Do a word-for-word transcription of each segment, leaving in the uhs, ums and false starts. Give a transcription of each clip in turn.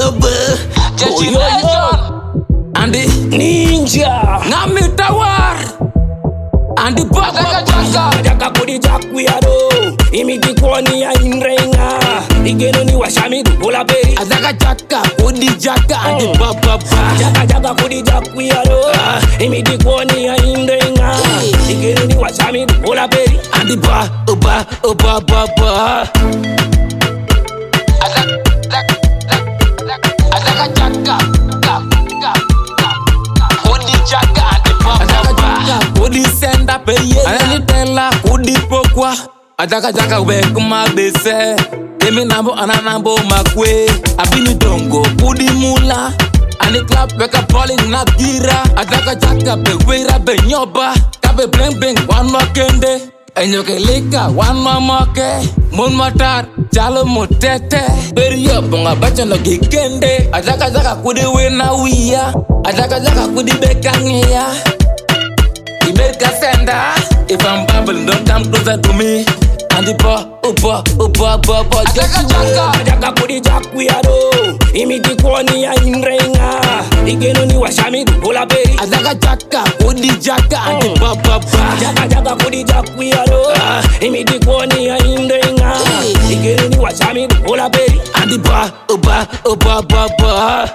And the ninja Nami Tawar And the Papa Jaka Jaka Kudi Jakwiado Imiti Kwani ya Inrenga Igeno ni Washami Bola Peri Azaka Jaka Kudi Jaka And the Papa Jaka Jaka Kudi Jakwiado Imiti Kwani ya Inrenga Igeno ni Washami Bola Peri And the Papa Papa Papa Azaka Azaka Jaka Kudi senda peye Anani tela kudi pokwa Ajaka jaka wek ma bese Demi nambo ananambo makwe Abini dongo kudi mula Ani clap weka poli na gira Ajaka jaka be wera be nyoba Kabe bling bling one more kende Enyoke lika one more moke Mun motar jalo motete Berio bonga bacha no gikende Ajaka jaka kudi wena wia Ajaka jaka kudi bekangia Ibeka sender, if I'm babbling, don't come closer to me. And the pa, upa, upa, upa, upa, just Jaka, Jaka Kudi Jakwiado, Imiti Kwani ya Inrenga, Igeno ni Washami Bola Peri, Azaka Jaka, Kudi Jaka, and the pa, pa, pa, Jaka Jaka Kudi Jakwiado, Imiti Kwani ya Inrenga, Igeno ni Washami Bola Peri, and the pa, upa, upa, upa, upa.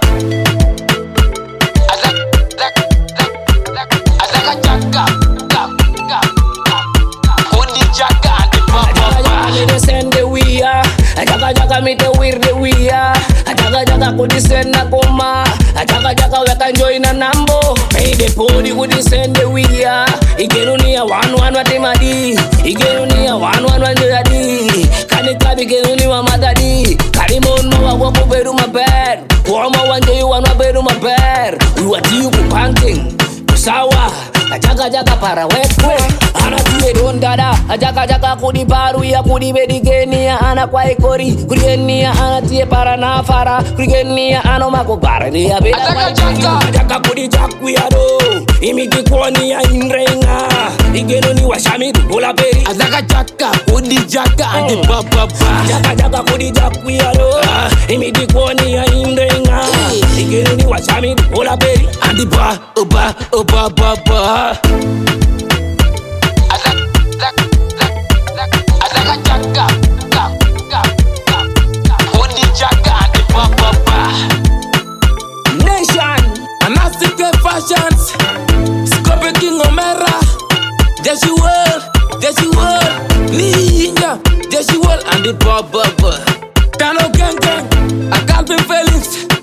Jaka jaka mi te wir de wia Jaka jaka kudi senda koma Jaka jaka weka enjoy na nambo Pay de podi kudi sende wia Igenu ni ya wanu wanu wate madi Igenu ni ya wanu wanu wate madi Kani kabi igenu ni wa madadi Kani mon mawa wako beru maber Wama wanje yu wanu beru maber Uwati yu kupanting Kusawa Jaka jaka para wekwe Ana tuwe don dada Jaka jaka kudi baru ya kudi bedigeni ya ana kwa ikori Kudi ya ana tiye para na fara Kudi ya ana mako bara ni ya beda Jaka jaka Jaka kudi jakwi ya do Imiti kwani ya Inrenga Igeno ni Washami Bola Peri Jaka jaka kudi jaka and the papa Jaka jaka kudi jakwi ya do Imiti kwani ya Inrenga Igeno ni Washami Bola Peri and the pa Upa upa papa Azaka Jaka Kudi Jaka and the papa Nation Anasike Fashions Scope King Omera Jesse World Jesse World Ninja Jesse World and the papa Tano Gang Gang I can't be feelings